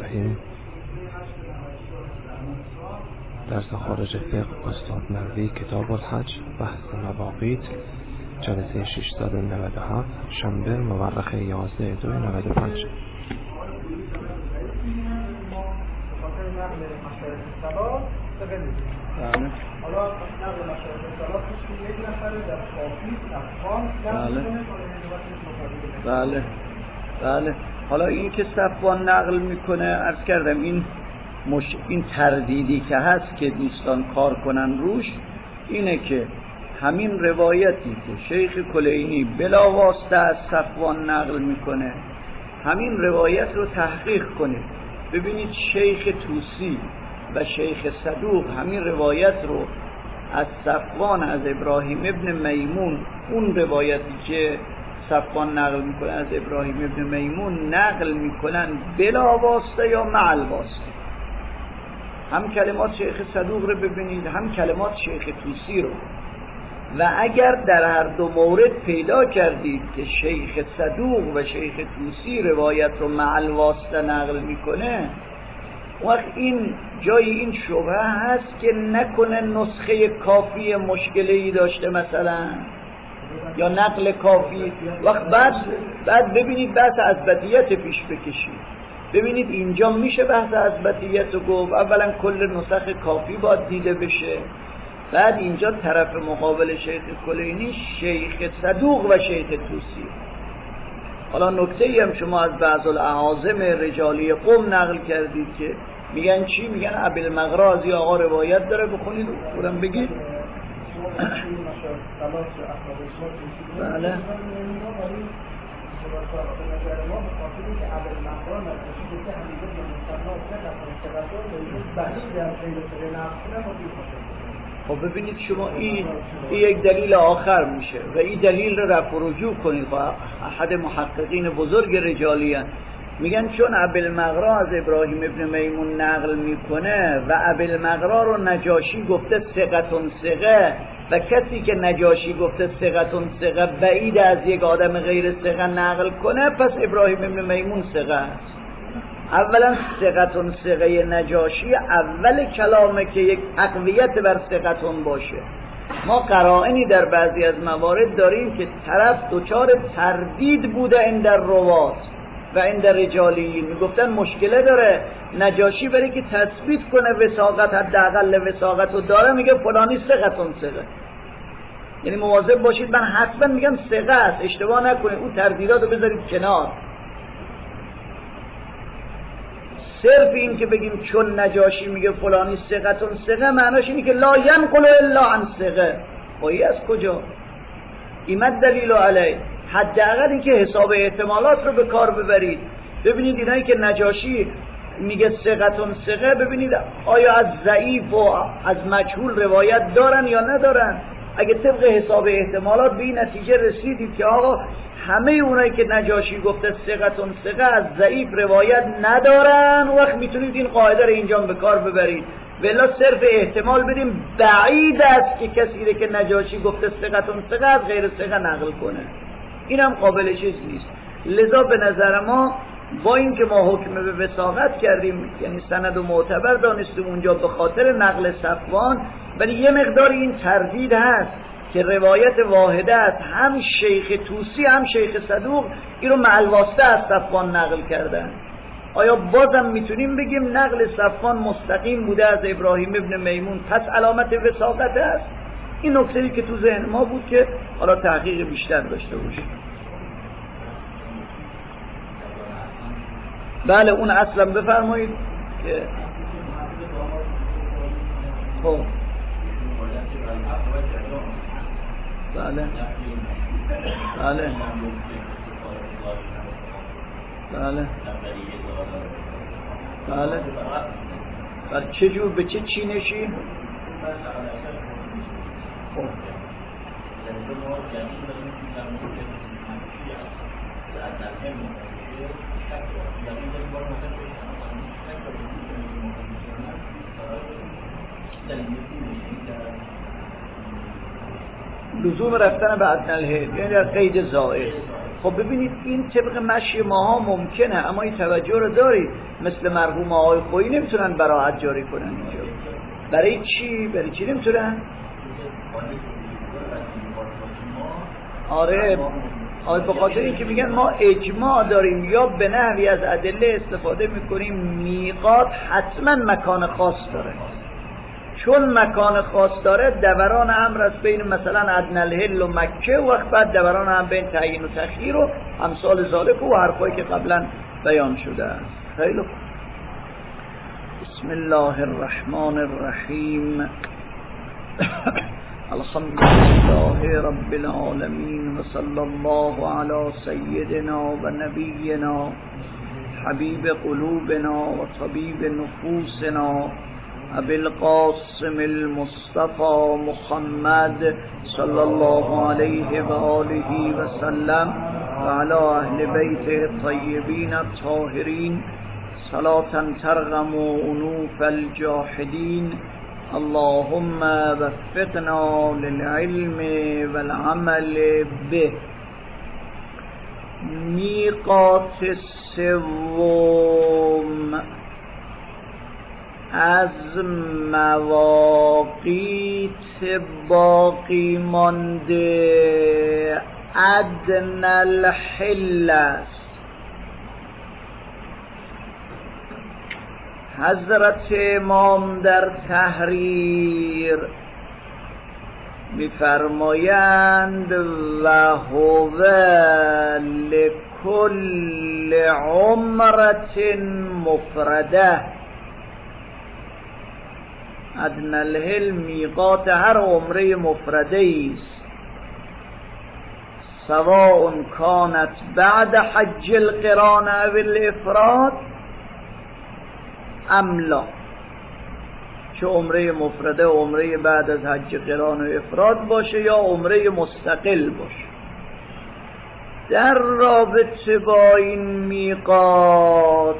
الرحیم. درس خارج فقه استاد نوی، کتاب الحج، بحث مواقیت، جلسه 697، شنبه مورخ 11/2/95. حالا نقل مشاهد صلاح یک نفره در کافی صفوان بله. حالا این که صفوان نقل میکنه، عرض کردم این تردیدی که هست که دوستان کار کنن روش اینه که همین روایتی که شیخ کلینی بلا واسطه از صفوان نقل میکنه، همین روایت رو تحقیق کنید ببینید شیخ توسی و شیخ صدوق همین روایت رو از صفوان، از ابراهیم ابن میمون، اون روایتی که صفوان نقل میکنه از ابراهیم ابن میمون نقل میکنن بلا واسطه یا مع الواسطه. هم کلمات شیخ صدوق رو ببینید، هم کلمات شیخ توسی رو، و اگر در هر دو مورد پیدا کردید که شیخ صدوق و شیخ توسی روایت رو مع الواسطه نقل میکنه، وقت این جای این شبهه هست که نکنه نسخه کافی مشکلی داشته مثلا، یا نقل کافی. وقت بعد ببینید بحث اثباتیت پیش بکشید، ببینید اینجا میشه بحث اثباتیت رو گفت. اولا کل نسخ کافی باید دیده بشه، بعد اینجا طرف مقابل شیخ کلینی شیخ صدوق و شیخ توسی. حالا نکته‌ای هم شما از بعض الاعاظم رجالی قم نقل کردید که میگن چی؟ میگن ابوالمغراضی آقا روایت داره، بخونید برام بگید. بله. خب ببینید شما این یک دلیل آخر میشه و این دلیل رو رفع و رجوع کنید. احد محققین بزرگ رجالی هست، میگن چون ابوالمغرا از ابراهیم ابن میمون نقل میکنه و ابوالمغرا رو نجاشی گفته ثقتون ثقه، و کسی که نجاشی گفته ثقتون ثقه بعید از یک آدم غیر ثقه نقل کنه، پس ابراهیم ابن میمون ثقه است. اولا ثقتون ثقه نجاشی اول کلامه که یک تقویت بر ثقتون باشه. ما قرائنی در بعضی از موارد داریم که طرف دچار تردید بوده این در روات و این در رجالیین، میگفتن مشکله داره. نجاشی برای که تثبیت کنه وثاقت، حداقل وثاقت رو داره، میگه فلانی ثقتون ثقه. یعنی مواظب باشید، من حتما میگم ثقه است، اشتباه نکنید، اون تردیدات رو بذارید کنار. صرف این که بگیم چون نجاشی میگه فلانی ثقتون ثقه، معناش اینه که لا ینقل الا عن ثقه. خواهی از کجا؟ ایمد دلیل علی. حداقل این که حساب احتمالات رو به کار ببرید. ببینید اینایی که نجاشی میگه ثقتون ثقه، ببینید آیا از ضعیف و از مجهول روایت دارن یا ندارن. اگه طبق حساب احتمالات به این نتیجه رسیدید که آقا همه اونایی که نجاشی گفته ثقتون ثقه از ضعیف روایت ندارن، وقت میتونید این قاعده رو اینجا به کار ببرید. ولی صرف احتمال بدیم بعید است که کسی که نجاشی گفته ثقتون ثقه از غیر ثقه نقل کنه، اینم قابل چیز نیست. لذا به نظر ما با این که ما حکم به وثاقت کردیم، یعنی سند و معتبر دانستیم اونجا به خاطر نقل صفوان، ولی یه مقدار این تردید هست که روایت واحده است، هم شیخ توسی هم شیخ صدوق این رو مع الواسطه از صفوان نقل کردن. آیا بازم میتونیم بگیم نقل صفوان مستقیم بوده از ابراهیم ابن میمون پس علامت وثاقت است؟ این نکته‌ای که تو ذهن ما بود که حالا تحقیق بیشتر داشته باشیم. بله اون اصلا بفرمایید که خب بله بله بله بله بله چجور به چه چینشی؟ خب لزوم رفتن به ادنی الحیل، یعنی در قید زائد. خب ببینید این طبق مشی ماها ممکنه، اما این توجه رو دارید مثل مرحوم آقای خویی نمیتونن براعت جاری کنن اینجا. برای چی نمیتونن؟ آره به خاطر اینکه میگن ما اجماع داریم یا به نحوی از ادله استفاده میکنیم میقات حتما مکان خاص داره، چون مکان خاص داره دوران امر است بین مثلا ادنی الحل و مکه و وقت بعد دوران هم بین تعیین و تخییر و امثال ذالک و حرفایی که قبلا بیان شده است. خیلی خوب. بسم الله الرحمن الرحیم. الحمد لله رب العالمین و صلی الله علی سیدنا و نبینا حبیب قلوبنا و طبیب نفوسنا ابی القاسم المصطفى محمد صلی الله علیه و آله و سلم و علی اهل بیته الطیبین الطاهرین صلاة ترغم انوف الجاحدین. اللهم وفقنا للعلم والعمل به. میقات سوم از مواقیت باقی مانده ادنی الحل است. حضرت امام در تحریر می‌فرمایند و هو لکل عمرة مفرده. ادنی الحل میقات هر عمره مفرده است، سواء کانت بعد حج القران او الافراد ام لا، چه عمره مفرده عمره بعد از حج قران و افراد باشه یا عمره مستقل باشه. در رابطه با این میقات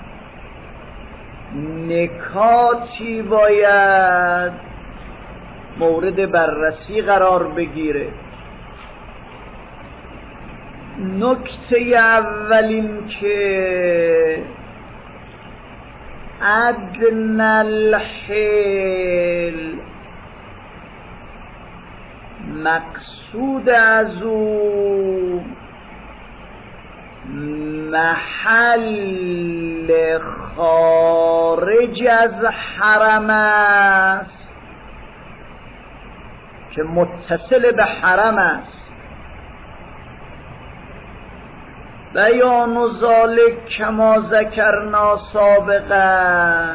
نکاتی باید مورد بررسی قرار بگیره. نکته اولین که ادنی الحل مقصود از او محل خارج از حرم است که متصل به حرم است. بیان ذالک کما ذکرنا سابقا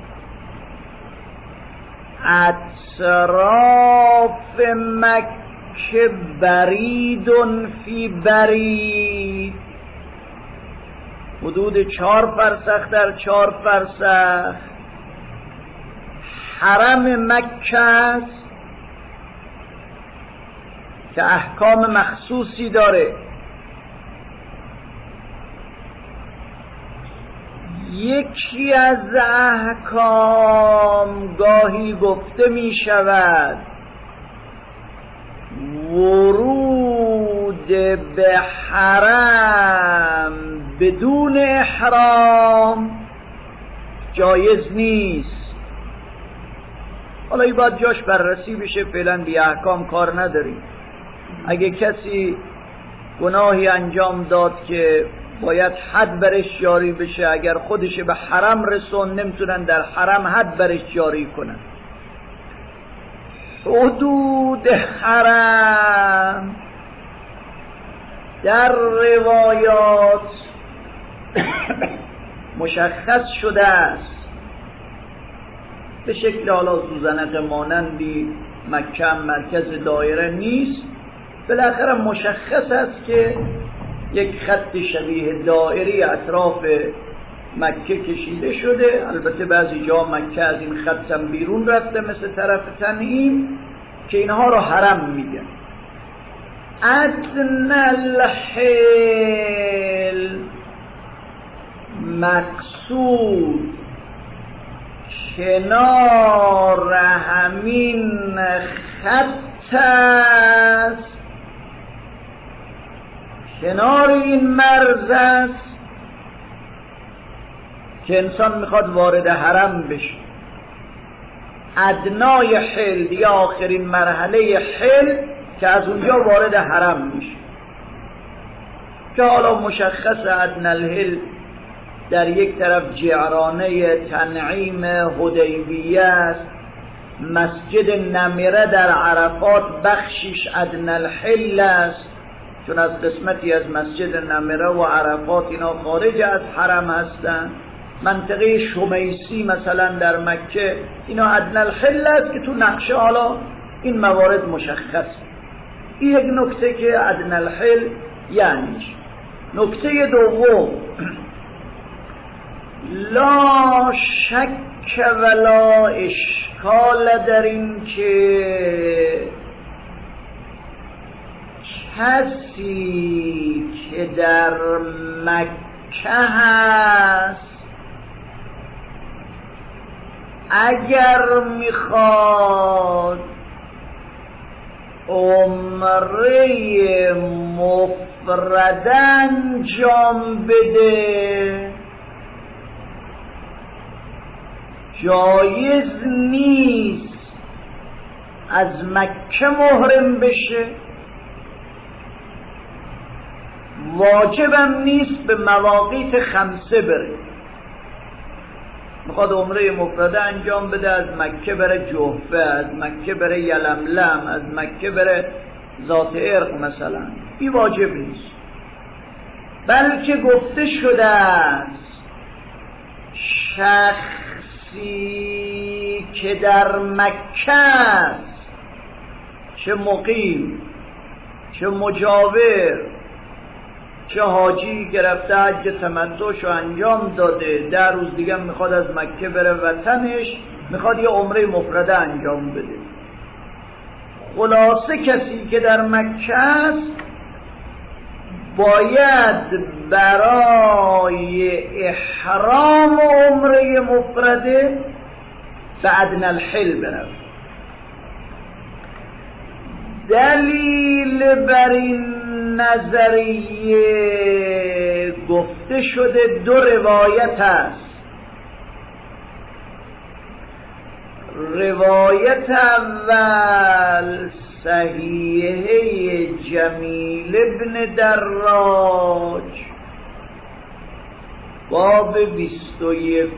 اطراف مکه برید فی برید، حدود 4 فرسخ در 4 فرسخ حرم مکه است که احکام مخصوصی داره. یکی از احکام گاهی گفته می شود ورود به حرم بدون احرام جایز نیست. حالا این باید جاش بررسی بشه، فعلا بی احکام کار نداریم. اگه کسی گناهی انجام داد که باید حد برش جاری بشه، اگر خودش به حرم رسون نمیتونن در حرم حد برش جاری کنن. حدود حرم در روایات مشخص شده است به شکل حالا زوزنق مانندی. مکه مرکز دایره نیست، بالاخره مشخص است که یک خط شبیه دائری اطراف مکه کشیده شده. البته بعضی جا مکه از این خط هم بیرون رفته مثل طرف تنعیم که اینها رو حرم میگن. ادنی الحل مقصود کنار همین خط است کنار این مرز است که انسان میخواد وارد حرم بشه. ادنای حل یا آخرین مرحله حل که از اونجا وارد حرم میشه، که حالا مشخص ادنی الحل در یک طرف جعرانه تنعیم حدیبیه است، مسجد نمیره در عرفات بخشیش ادنی الحل است، چون از قسمتی از مسجد نمیره و عرفات اینا خارج از حرم هستند. منطقه شمیسی مثلا در مکه اینا ادنی الحل است که تو نقشه حالا این موارد مشخص. این یک نکته که ادنی الحل یعنی. نکته دوم، لا شک ولا اشکال در این که کسی که در مکه هست اگر میخواد عمره مفرد انجام بده جایز نیست از مکه محرم بشه، واجبم نیست به مواقیت خمسه بره. میخواد عمره مفرده انجام بده، از مکه بره جحفه، از مکه بره یلملم، از مکه بره ذات ارق مثلا، این واجب نیست. بلکه گفته شده است شخصی که در مکه است، چه مقیم چه مجاور چه حاجی که رفته حج تمتعشو انجام داده، 10 روز دیگه میخواد از مکه بره وطنش، میخواد یه عمره مفرده انجام بده. خلاصه کسی که در مکه است باید برای احرام عمره مفرده به ادنی الحل برود. دلیل بر این نظریه گفته شده 2 روایت است. روایت اول صحیحه جمیل ابن دراج باب 21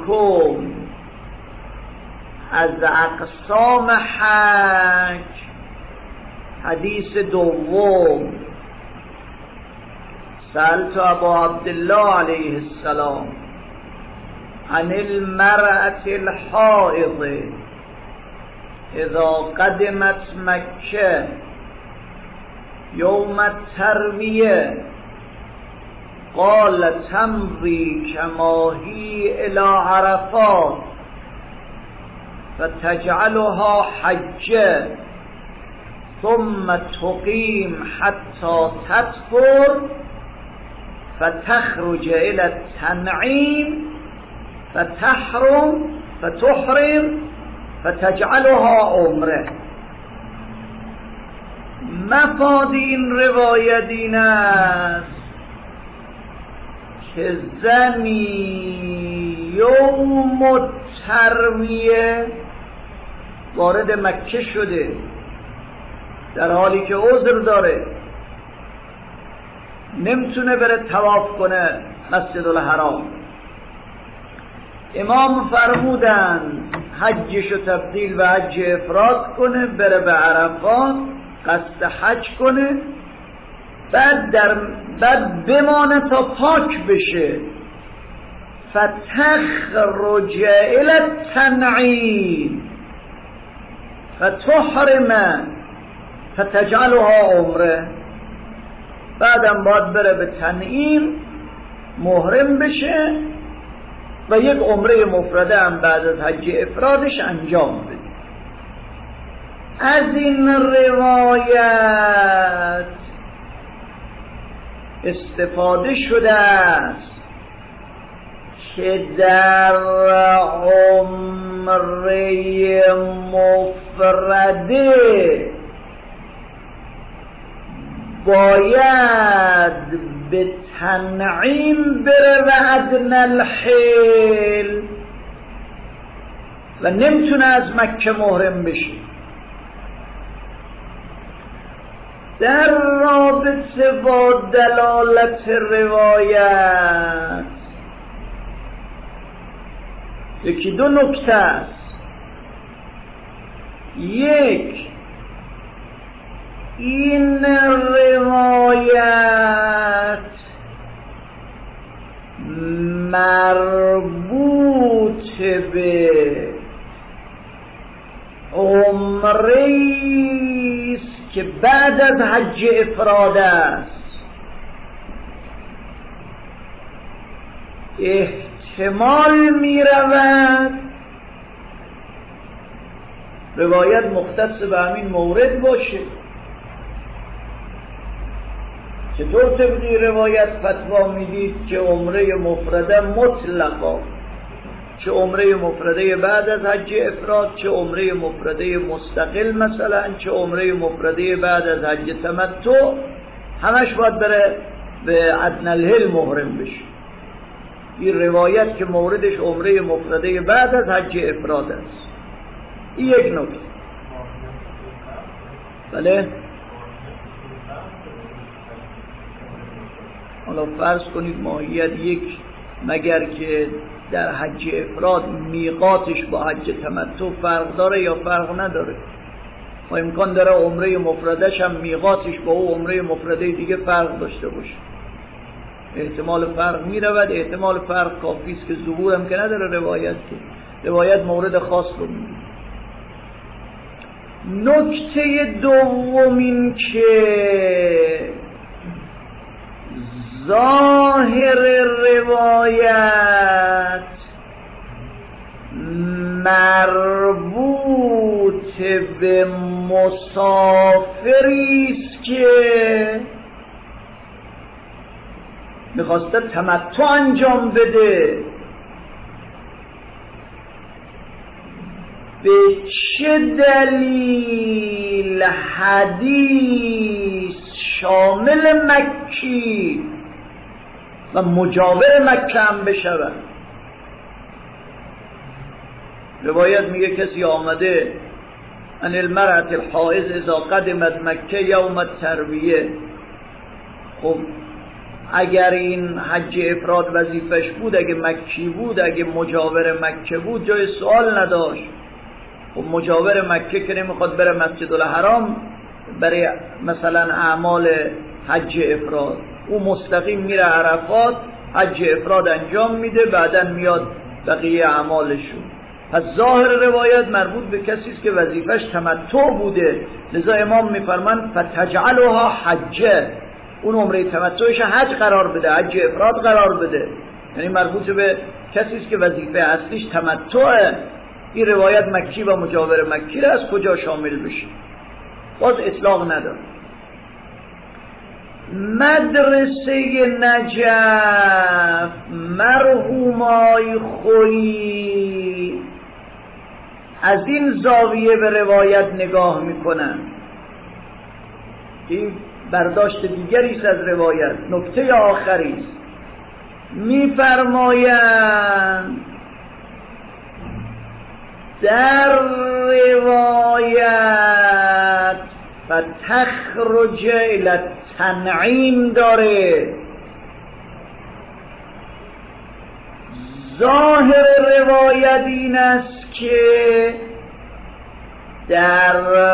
از اقسام حج، حدیث دوم، سألت ابا عبدالله علیه السلام عن المرأة الحائض اذا قدمت مکه یوم الترویه قال تمضی كما هي الى عرفات فتجعلها حجه ثم تقيم حتى تطهر فتخرج الى التنعيم فتحرم فتجعلها عمره. مفاد این روایت این است که زنی یوم الترویه وارد مکه شده در حالی که عذر داره، نمیتونه بره طواف کنه مسجد الحرام. امام فرمودن حجشو تبدیل به حج افراد کنه، بره به عرفات قصد حج کنه، بعد بمانه تا پاک بشه. فتخرج الى التنعیم فتحرم فتجعلها عمره. بعدم باید بره به تنعیم محرم بشه و یک عمره مفرده هم بعد از حج افرادش انجام بده. از این روایت استفاده شده است که در عمره مفرده باید به تنعیم بره و ادنی الحل و نمیتونه از مکه محرم بشه. در رابطه با دلالت روایت یکی دو نکته است. یک، این روایت مربوط به عمره‌ایست که بعد از حج افراد است. احتمال می رود روایت مختص به همین مورد باشه. چطور طبقی روایت فتوا میدید که عمره مفرده مطلقا، چه عمره مفرده بعد از حج افراد، چه عمره مفرده مستقل مثلا، چه عمره مفرده بعد از حج تمتع، همش باید بره به ادنی الحل محرم بشه. این روایت که موردش عمره مفرده بعد از حج افراد است. این یک نکته. بله، حالا فرض کنید ماهیت یک، مگر که در حج افراد میقاتش با حج تمتع فرق داره یا فرق نداره؟ و امکان داره عمره مفردش هم میقاتش با او عمره مفرده دیگه فرق داشته باشه. احتمال فرق می رود. احتمال فرق کافی است که ظهور هم که نداره روایت، که روایت مورد خاص رو میگه. نکته دوم این که ظاهر روایت مربوط به مسافری است که میخواسته تمتع انجام بده. به چه دلیل حدیث شامل مکی و مجاور مکه هم بشود؟ روایت میگه کسی آمده ان المرأة الحائض اذا قدمت مکه یوم الترویه. خب اگر این حج افراد وظیفش بود، اگه مکی بود، اگه مجاور مکه بود، جای سوال نداشت. خب مجاور مکه که نمیخواد بره مسجد الحرام برای مثلا اعمال حج افراد، او مستقیم میره عرفات، حج افراد انجام میده، بعدن میاد بقیه اعمالشون. پس ظاهر روایت مربوط به کسی است که وظیفش تمتع بوده، لذا امام میفرمان فتجعلها حجه، اون عمره تمتعش حج قرار بده، حج افراد قرار بده. یعنی مربوط به کسی است که وظیفه اصلیش تمتعه. این روایت مکی و مجاور مکی را از کجا شامل بشه؟ باز اطلاق نداره. مدرسه نجف مرحومای خویی از این زاویه به روایت نگاه میکنن. این برداشت دیگری است از روایت. نکته آخری است، میفرمایند در روایت فتخرج الی التنعیم داره. ظاهر روایت این است که در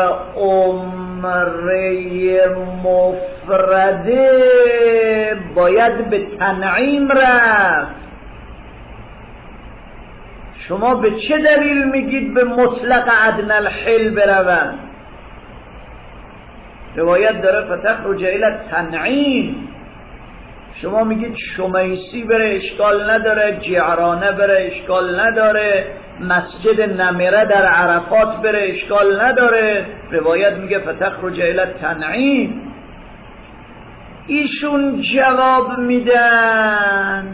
عمره مفرده باید به تنعیم رفت. شما به چه دلیل میگید به مطلق ادنی الحل بروند؟ روایت داره فتخرج الی التنعیم. شما میگید شمیسی بره اشکال نداره، جعرانه بره اشکال نداره، مسجد نمره در عرفات بره اشکال نداره. روایت میگه فتخرج الی التنعیم. ایشون جواب میدن،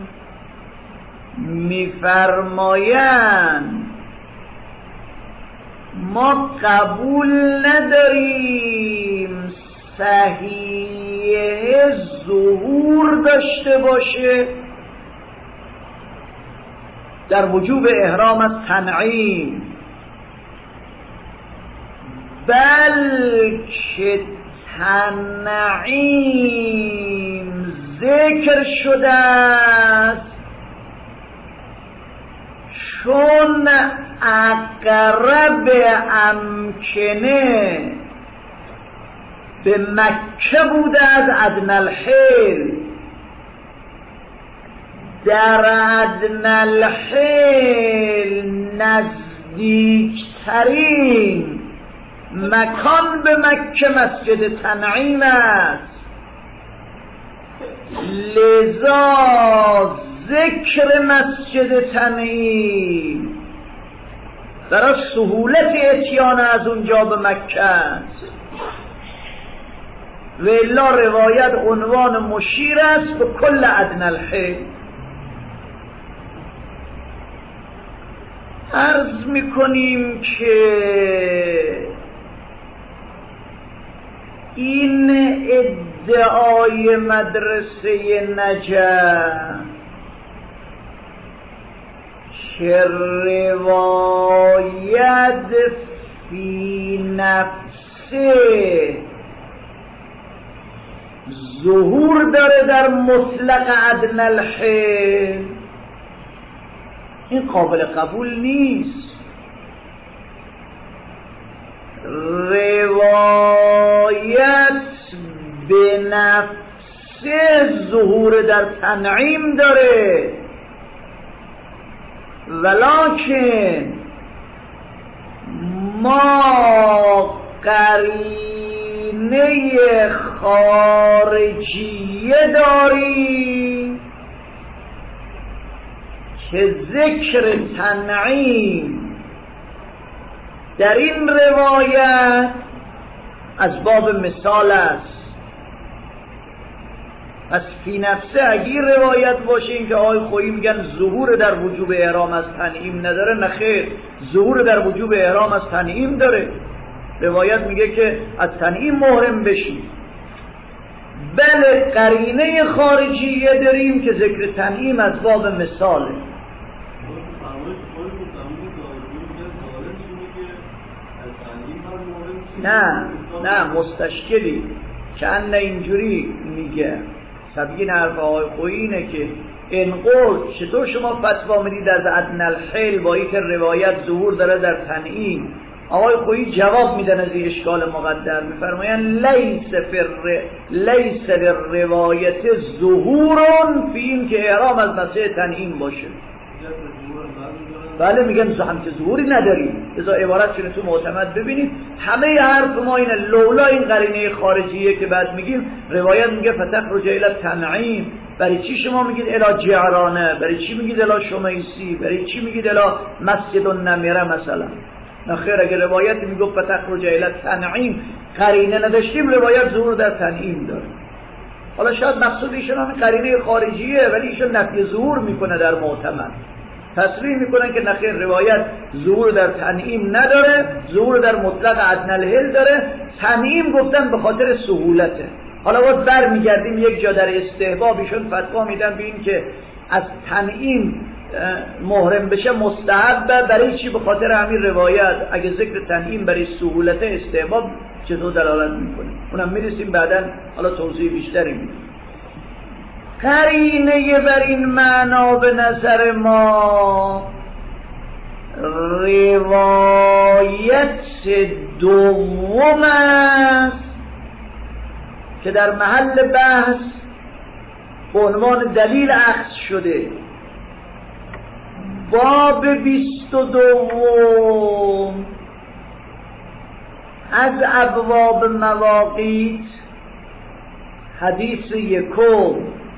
میفرمایند ما قبول نداریم صحیح ظهور داشته باشه در وجوب احرام از تنعیم، بلکه تنعیم ذکر شده است چون اقرب امکنه به مکه بوده از ادنی الحل. در ادنی الحل نزدیکترین مکان به مکه مسجد تنعیم است، لذا ذکر مسجد تنعیم برای سهولت اتیان از اونجا به مکه است و الا روایت عنوان مشیر است به کل ادنی الحل. عرض میکنیم که این ادعای مدرسه نجف که روایت فی نفسه ظهور داره در مطلق ادنی الحل، این قابل قبول نیست. روایت به نفس ظهور در تنعیم داره، ولکن ما قرینه خارجیه داریم که ذکر تنعیم در این روایت از باب مثال است. پس فی نفسه اگه روایت باشه این که آقای خویی میگن ظهور در وجوب احرام از تنعیم نداره، نه خیر، ظهور در وجوب احرام از تنعیم داره. روایت میگه که از تنعیم محرم بشی، بله قرینه خارجیه داریم که ذکر تنعیم از باب مثاله. نه مستشکلی چند اینجوری میگه سبگین حرف آقای خویی اینه که انقل چطور شما فتوا میدید از ادنی الحل با اینکه روایت ظهور داره در تنعیم؟ آقای خویی جواب میدن از این اشکال مقدر، میفرمایند لیس للروایت ظهورون فی این که احرام از مسجد تنعیم باشه. بله میگن هم که ظهوری نداریم، لذا عبارتشون تو معتمد ببینید. همه حرف ما اینه، لولا این قرینه خارجیه که بعد میگیم روایت میگه فتخرج الی تنعیم، برای چی شما میگید الی جعرانه، برای چی میگید الی شمیسی، برای چی میگید الی مسجد النمیره مثلا؟ نخیر، اگه روایت میگه فتخرج الی تنعیم قرینه نداشتیم، روایت ظهور در تنعیم داره. حالا شاید مقصود ایشون هم قرینه خارجیه ولی ایشون نفی ظهور میکنه در معتمد، تصریح میکنن که نخیر روایت ظهور در تنعیم نداره، ظهور در مطلق ادنی الحل داره. تنعیم گفتن به خاطر سهولته. حالا باید برمیگردیم یک جا در استحباب ایشون فتوا میدن به این که از تنعیم محرم بشه مستحبه. برای چی؟ به خاطر همین روایت. اگه ذکر تنعیم برای سهولت استحباب چطور دلالت میکنه اونم میرسیم بعداً، حالا توضیح بیشتری میدیم. قرینه بر این معنا به نظر ما روایت دوم است که در محل بحث به عنوان دلیل اخذ شده. باب 22 از ابواب مواقیت، حدیث یکم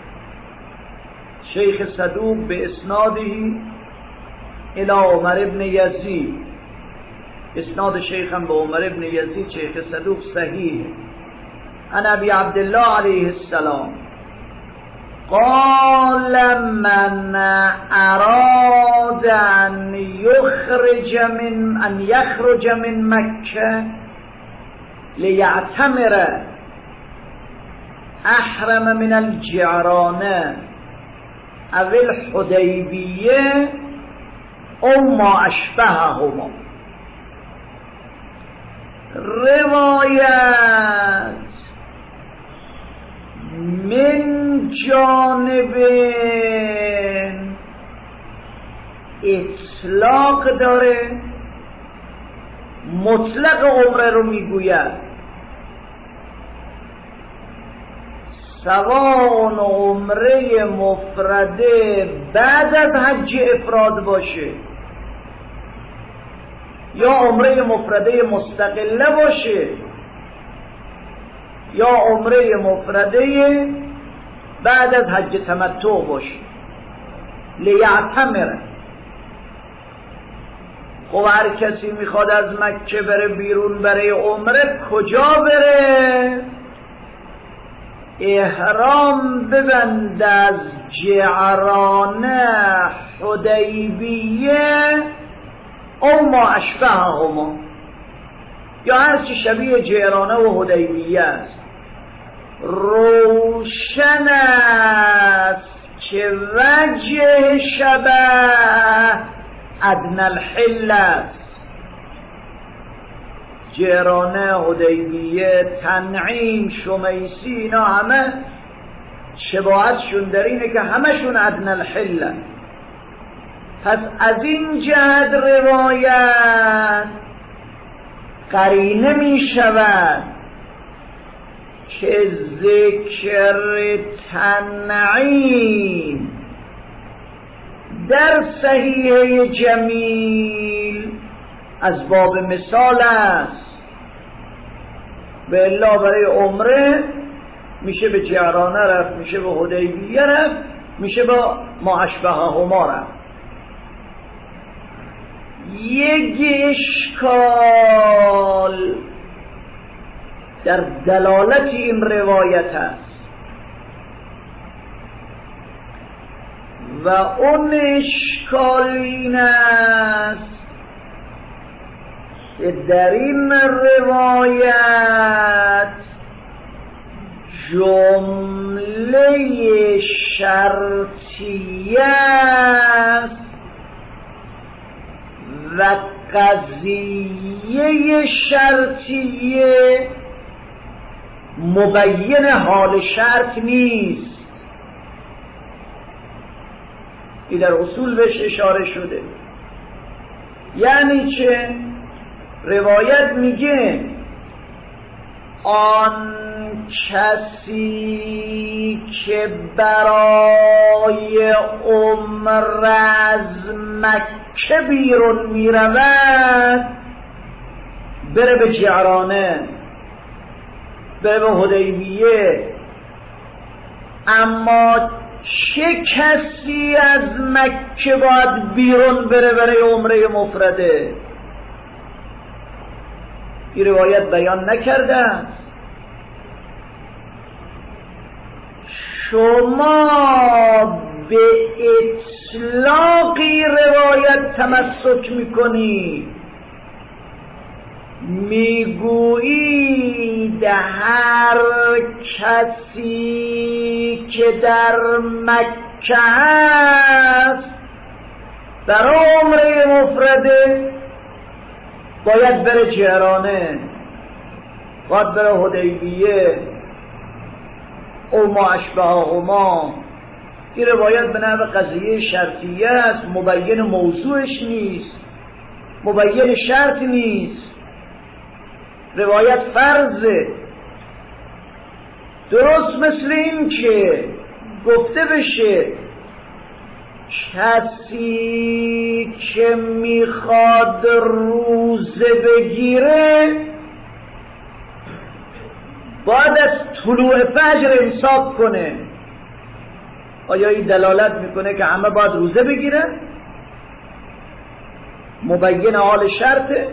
شیخ صدوق به اسنادی الى عمر ابن یزید، اسناد شیخ هم به عمر ابن یزید شیخ صدوق صحیح. عن ابی عبدالله علیه السلام قال من اراد ان یخرج من مکه لیعتمر احرم من الجعرانه او الحدیبیه او ما اشبههما. روایت من جانب اطلاق داره، مطلق عمره رو میگوید، سواء عمره مفرده بعد از حج افراد باشه یا عمره مفرده مستقله باشه یا عمره مفرده بعد از حج تمتع باشه. لیعتمره. خب هر کسی میخواد از مکه بره بیرون برای عمره کجا بره؟ احرام ببند از جعرانه، حدیبیه او ما اشبههما، یا هرچی شبیه جعرانه و حدیبیه است. روشن است که وجه شبه ادنی الحل است. جعرانه، حدیبیه، تنعیم، شمیسی، اینا همه شباهتشون در اینه که همشون ادنی الحل است. پس از این جهت روایت قرینه می شود که ذکر تنعیم در صحیح جمیل از باب مثال است، و الا برای عمره میشه به جعرانه رفت، میشه به حدیبیه رفت، میشه به ما اشبههما رفت. یک اشکال در دلالت این روایت است و اون اشکال این است که در این روایت جمله شرطیه است و قضیه شرطیه مبین حال شرط نیست. این در اصول بهش اشاره شده. یعنی چه؟ روایت میگه آن کسی که برای عمره از مکه بیرون میرود بره به جعرانه، بره به حدیبیه. اما چه کسی از مکه باید بیرون بره برای عمره مفرده؟ این روایت بیان نکرده است. شما به اطلاقی روایت تمسک میکنید، میگویید هر کسی که در مکه است در عمره مفرده باید بره جعرانه، باید بره حدیبیه او ما اشبههما. این روایت به نحو قضیه شرطیه است، مبین موضوعش نیست، مبین شرط نیست. روایت فرضه، درست مثل این که گفته بشه کسی که میخواد روزه بگیره باید از طلوع فجر امساک کنه. آیا این دلالت میکنه که همه باید روزه بگیرن؟ مبین حال شرطه.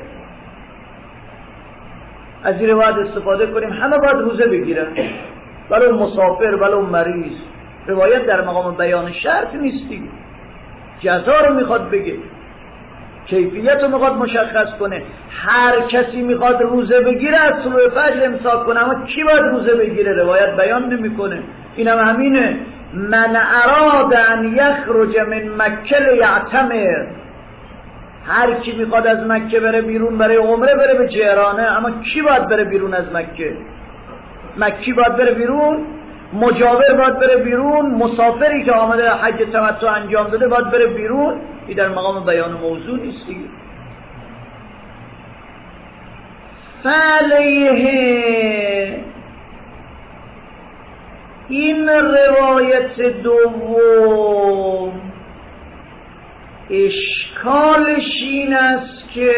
از این روایت استفاده کنیم همه باید روزه بگیرن، ولو مسافر ولو مریض. روایت در مقام بیان شرط نیستی، جزا رو میخواد بگه. کیفیت رو میخواد مشخص کنه. هر کسی میخواد روزه بگیره از طلوع فجر امساک کنه، اما کی باید روزه بگیره؟ روایت بیان نمیکنه. اینم همینه، من اراد ان یخرج من مکه لیعتمر، هر کی میخواد از مکه بره بیرون برای عمره بره به جعرانه. اما کی باید بره بیرون از مکه؟ مکی باید بره بیرون، مجاور باید بره بیرون، مسافری که آمده حج تمتع انجام داده باید بره بیرون. این در مقام بیان موضوع نیست دیگه. فعلیه این روایت دوم اشکالش این است که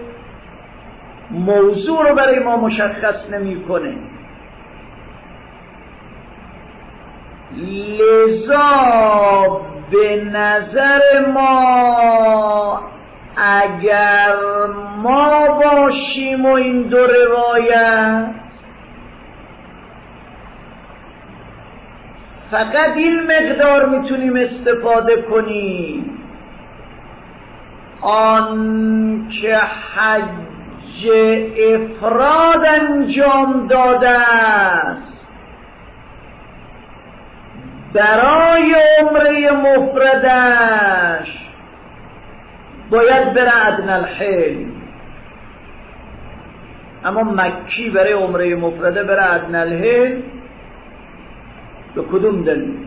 موضوع رو برای ما مشخص نمی کنه. لذا به نظر ما اگر ما باشیم و این دو روایت فقط این مقدار میتونیم استفاده کنیم، آن که حج افراد انجام داده است برای عمره مفردش باید بره ادنی الحل، اما مکی برای عمره مفرده بره ادنی الحل. به کدوم دلیل؟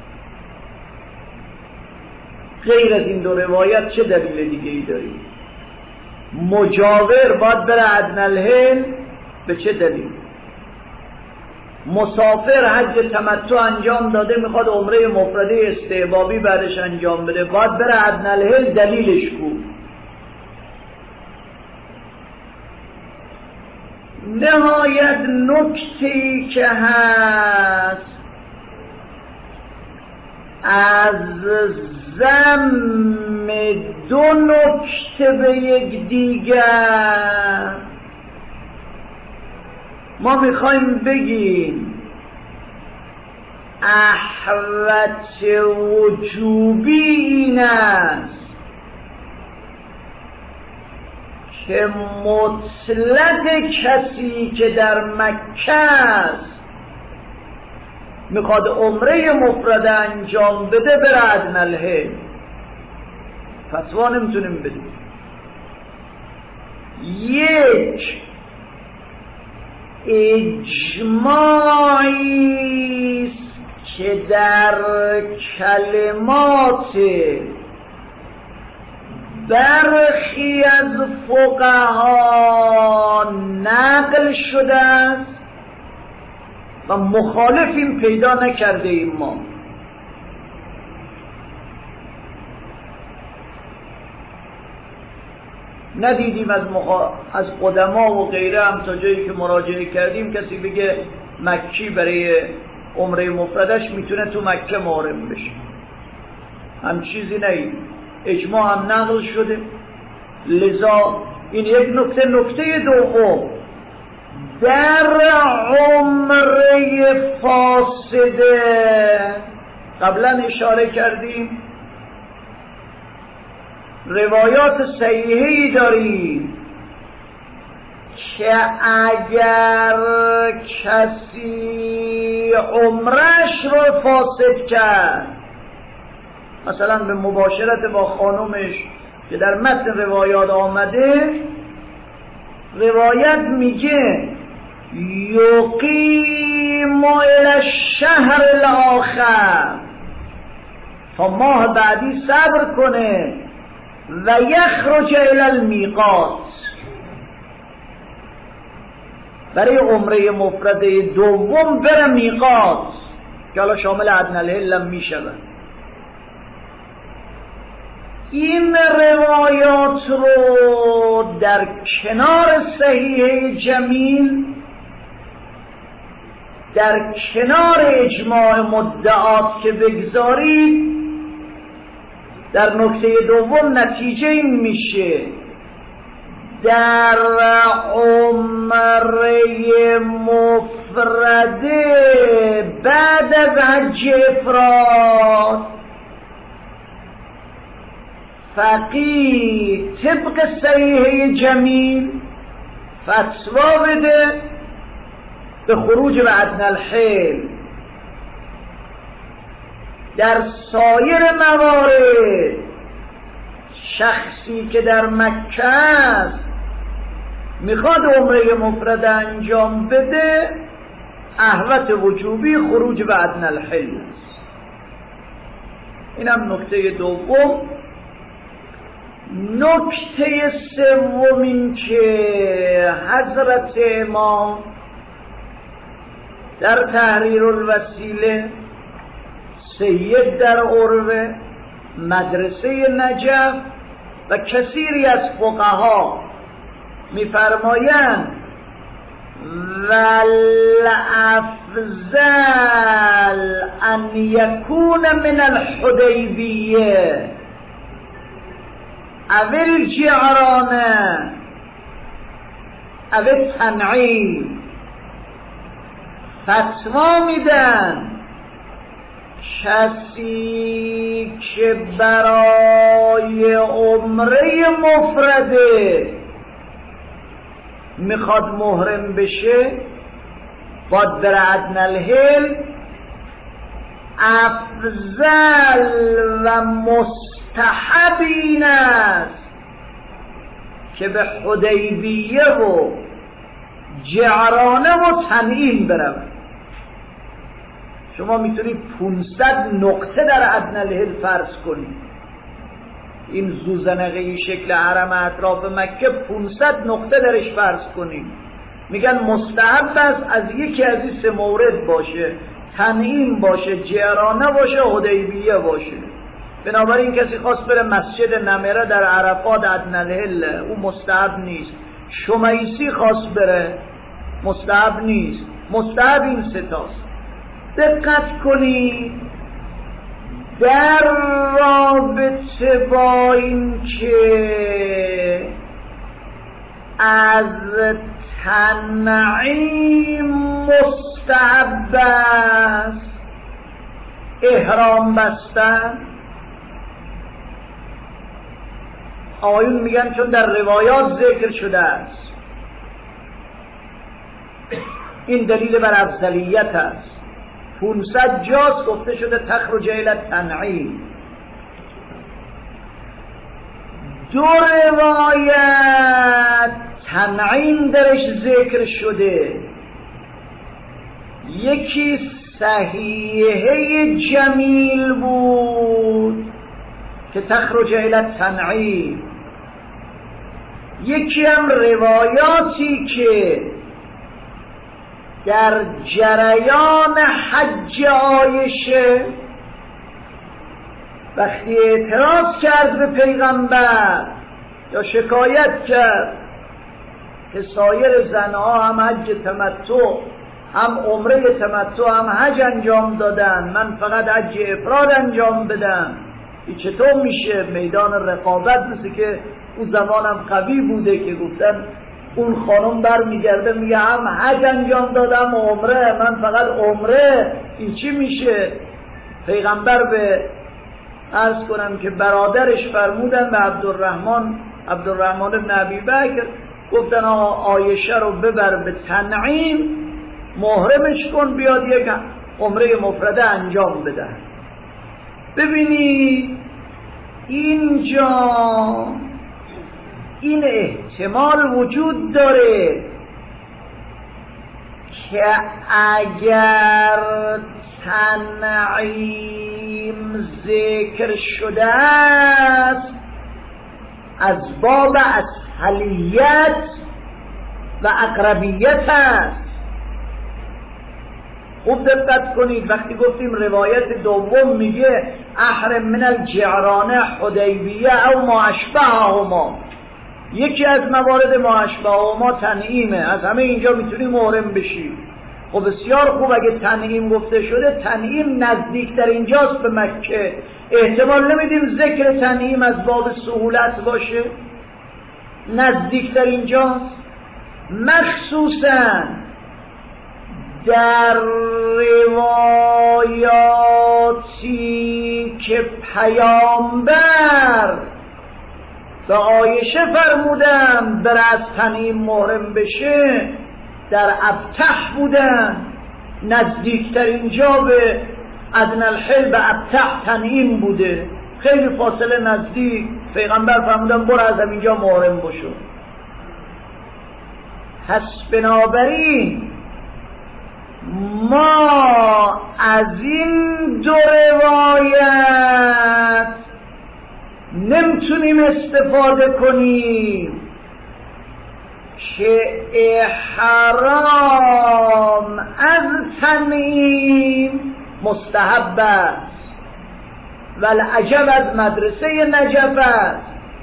غیر از این دو روایت چه دلیل دیگه ای داریم؟ مجاور باید بره ادنی الحل به چه دلیل؟ مسافر حج تمتع انجام داده میخواد عمره مفرده استحبابی بعدش انجام بده، باید بره ادنی الحل، دلیلش کو؟ نهایت نکته‌ای که هست از ضم دو نکته به یک دیگر ما میخوایم بگیم احوط وجوبی این است که مطلق کسی که در مکه است میخواد عمره مفرده انجام بده بره ادنی الحل. فتوا نمیتونیم بدیم. یک اجماعی است که در کلمات برخی از فقها نقل شده است و مخالفیم پیدا نکرده ایم. ما ندیدیم از قدما و غیره هم تا جایی که مراجعه کردیم کسی بگه مکی برای عمره مفردش میتونه تو مکه محرم بشه. هم چیزی نیست، اجماع هم نقل شده. لذا این یک نکته. نکته دوم، در عمره فاسده قبلا اشاره کردیم روایات صحیحی داریم که اگر کسی عمرش رو فاسد کرد، مثلا به مباشرت با خانومش که در متن روایات آمده، روایت میگه یقیم الی الشهر الاخر، تا ماه بعدی صبر کنه و یخرج الی المیقات، برای عمره مفرده دوم بره میقات که حالا شامل ادنی الحل میشود. این روایات رو در کنار صحیح جمیل، در کنار اجماع مدعات که بگذارید، در نکته دوم نتیجه این میشه در عمره مفرده بعد از حج افراد فقیه طبق صحیحه جمیل فتوا بده به خروج به ادنی الحیل. در سایر موارد شخصی که در مکه است میخواد عمره مفرد انجام بده، احوط وجوبی خروج به ادنی الحیل است. اینم نکته دوم. نکته سوم این که حضرت امام در تحریر الوسیله، سید در عروه، مدرسه نجف و کثیری از فقها میفرمایند والافضل ان یکون من الحدیبیه او الجعرانه او التنعیم. فتوا میدن کسی که برای عمره مفرده میخواد محرم بشه باید بره ادنی الحیل، افضل و مستحب این است که به حدیبیه و جعرانه و تنعیم برود. شما میتونید 500 نقطه در ادنی الحیل فرض کنید. این زوزنقه شکل حرم اطراف مکه 500 نقطه درش فرض کنید. میگن مستحب است از یکی از این سه مورد باشه، تنعیم باشه، جعرانه باشه، حدیبیه باشه. بنابراین کسی خواست بره مسجد نمره در عرفات ادنی الحیل، او مستحب نیست. شمیسی خواست بره، مستحب نیست. مستحب این سه تاست. دقت کنید در رابطه با این که از تنعیم مستحب است احرام بستن. آقایون میگن چون در روایات ذکر شده است، این دلیل بر افضلیت است. 500 جاست گفته شده تخرج الی التنعیم. دو روایت تنعیم درش ذکر شده، یکی صحیحه جمیل بود که تخرج الی التنعیم، یکی هم روایاتی که در جریان حج عایشه وقتی اعتراض کرد به پیغمبر یا شکایت کرد که سایر زنها هم حج تمتع، هم عمره تمتع، هم حج انجام دادن، من فقط حج افراد انجام بدم، این چطور میشه؟ میدان رقابت مثل که اون زمانم قوی بوده که گفتن اون خانم بر میگرده میگه هم حج انجام دادم عمره، من فقط عمره، این چی میشه؟ پیغمبر به عرض کنم که برادرش فرمودن به عبدالرحمن بن ابی بکر، گفتن عایشه رو ببر به تنعیم محرمش کن بیاد یک عمره مفرده انجام بده. ببینید اینجا این احتمال وجود داره که اگر تنعیم ذکر شده است از باب اسهلیت و اقربیت است. خوب دقت کنید وقتی گفتیم روایت دوم میگه احرم من الجعرانه حدیبیه او ما اشبههما، یکی از موارد ما اشبههما تنعیمه، از همه اینجا میتونی محرم بشی. خب بسیار خوب، اگه تنعیم گفته شده تنعیم نزدیکتر اینجاست به مکه، احتمال نمیدیم ذکر تنعیم از باب سهولت باشه، نزدیکتر اینجاست. مخصوصا در روایاتی که پیامبر به عایشه فرمودم بر از تنعیم محرم بشه، در ابتح بودن، نزدیکترین جا به ادنی الحل به ابتح تنعیم بوده، خیلی فاصله نزدیک. پیغمبر فرمودن برو از همینجا محرم بشو. پس بنابراین ما از این دو روایت نمیتونیم استفاده کنیم که احرام از تنعیم مستحب است والعجب از مدرسه نجف است.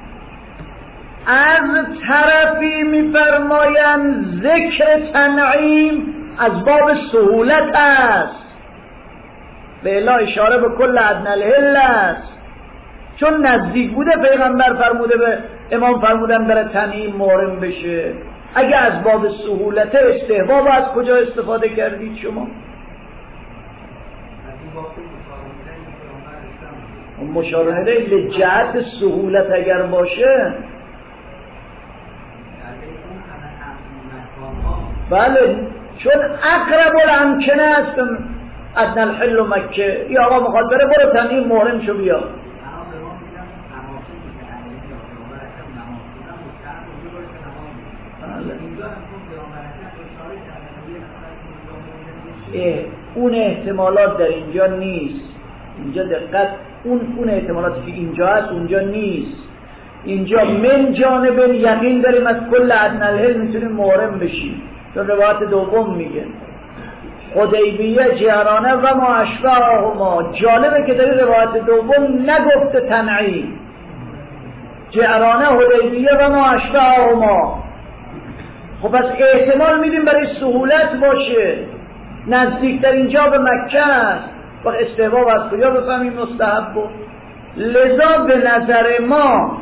از طرفی میفرمایند ذکر تنعیم از باب سهولت است، به الا اشاره به کل ادنی الحل است، چون نزدیک بوده. پیغمبر فرموده به امام فرمودن برای تنعیم محرم بشه. اگه از باب سهولت استحباب از کجا استفاده کردید شما؟ مشاره الیه لجهت سهولت اگر باشه، بله، چون اقرب الامکنه است ادنی الحل و مکه. یا آقا میخواد بره برو تنعیم محرم شو بیا. اون احتمالات در اینجا نیست. اینجا دقت، اون احتمالاتی که اینجا هست اونجا نیست. اینجا من جانب یقین داریم از کل ادنی الحل میتونیم محرم بشیم، چون روایت دوم میگه حدیبیه جعرانه و ما اشباههما. جالبه که در روایت دوم نگفته تنعیم، جعرانه حدیبیه و ما اشباههما. خب پس احتمال میدیم برای سهولت باشه، نزدیکتر اینجا به مکه است. و استحباب از کجا بفهمیم مستحب بود؟ لذا به نظر ما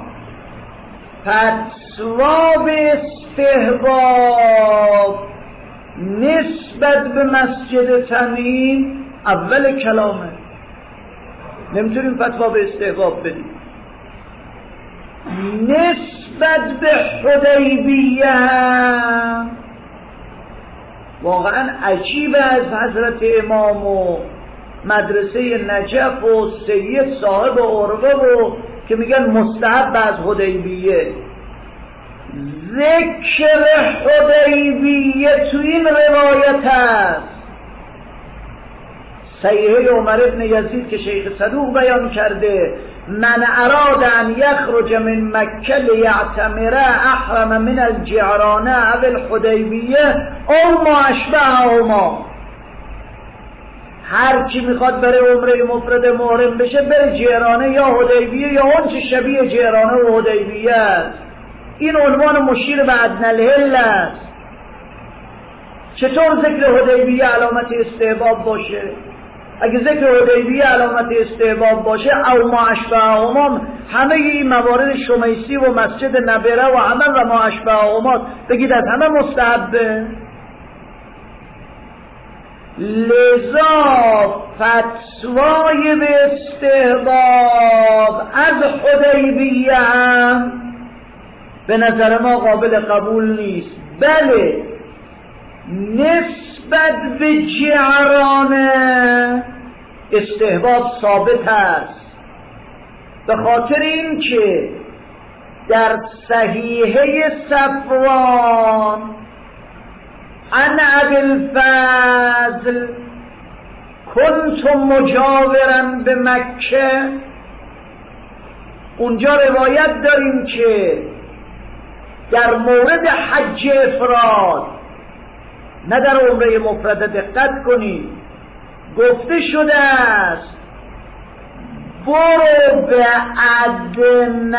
فتوا به استحباب نسبت به مسجد تنعیم اول کلامه. نمیتونیم فتوا به استحباب بدیم. نسبت به حدیبیه واقعا عجیب از حضرت امام و مدرسه نجف و سید صاحب عروه و که میگن مستحب از حدیبیه. ذکر حدیبیه تو این روایت است. صحیحه عمر ابن یزید که شیخ صدوق بیان کرده من اراد ان یخرج من مکه لیعتمر احرم من الجعرانه او الحدیبیه او ما اشبههما. هر کی میخواد برای عمره مفرد محرم بشه بره جعرانه یا حدیبیه یا اون چه شبیه جعرانه و حدیبیه است. این عنوان مشیر به ادنی الحل است. چطور ذکر حدیبیه علامت استحباب باشه؟ اگه ذکر حدیبیه علامت استحباب باشه او ما اشبههما، همه این موارد شمیسی و مسجد نبره و همه و ما اشبههما بگید از همه مستحبه. لذا فتوای به استحباب از حدیبیه هم به نظر ما قابل قبول نیست. بله نسبت به جعرانه استحباب ثابت است، به خاطر این که در صحیحه صفوان عن ابی الفضل کنت مجاورا به مکه، اونجا روایت داریم که در مورد حج افراد نه در عمره مفرده دقت کنید گفته شده است برو به ادنی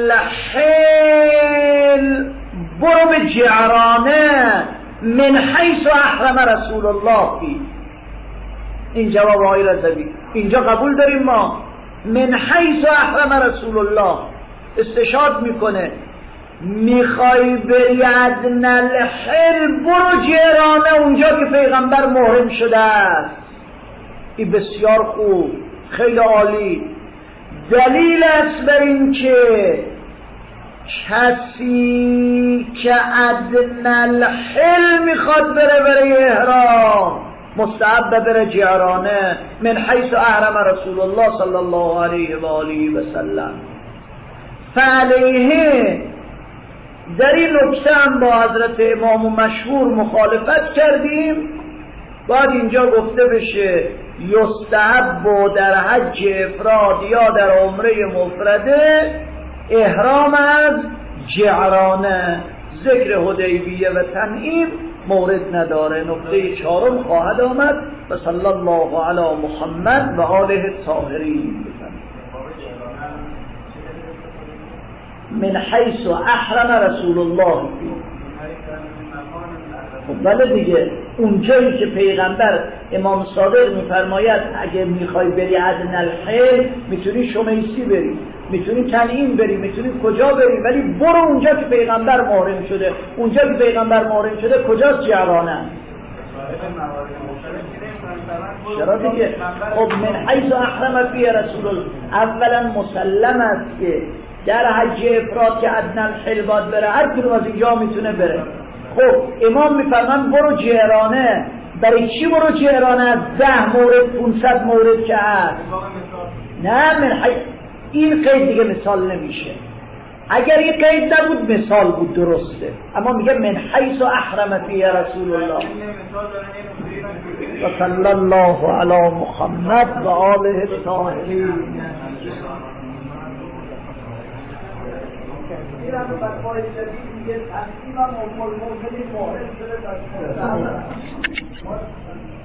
الحل، برو به جعرانه من حیث احرم رسول الله فی. این جواب آقای رضوی اینجا قبول داریم ما. من حیث احرم رسول الله استشهاد میکنه میخوای بری ادنی الحل برو جعرانه اونجا که پیغمبر محرم شده است. این بسیار خوب، خیلی عالی. دلیل است بر این که کسی که ادنی الحل میخواد بره احرام مستحب بره جعرانه من حیث احرم رسول الله صلی الله علیه و آله و سلم. فعلیه در این نکته هم با حضرت امام مشهور مخالفت کردیم. باید اینجا گفته بشه یستحب در حج افراد یا در عمره مفرده احرام از جعرانه. ذکر حدیبیه و تنعیم مورد نداره. نکته 4 خواهد آمد و صلی الله علی محمد و آله الطاهرین. من حیث احرم رسول الله بله دیگه اونجایی که پیغمبر امام صادق میفرماید اگه میخوای بری ادنی الحل میتونی شمیسی بری، میتونی تنعیم بری، میتونی کجا بری، ولی برو اونجا که پیغمبر محرم شده. اونجا که پیغمبر محرم شده کجاست؟ جعرانه. چرا دیگه؟ خب من حیث احرم فی رسول الله اولا مسلم است که در حج افراد که ادنی الحل باید بره، هر کدوم از اینجا میتونه بره. خب امام میفرمان برو جعرانه. برای چی برو جعرانه؟ از 10 مورد 500 مورد که هست. نه من این قید دیگه مثال نمیشه. اگر این قید نبود مثال بود درسته، اما میگه من حیث احرم فی رسول الله و صلی الله علی محمد و آله الطاهرین. این هم بطبای جدید میگه تنظیم هم موجودی مورد شده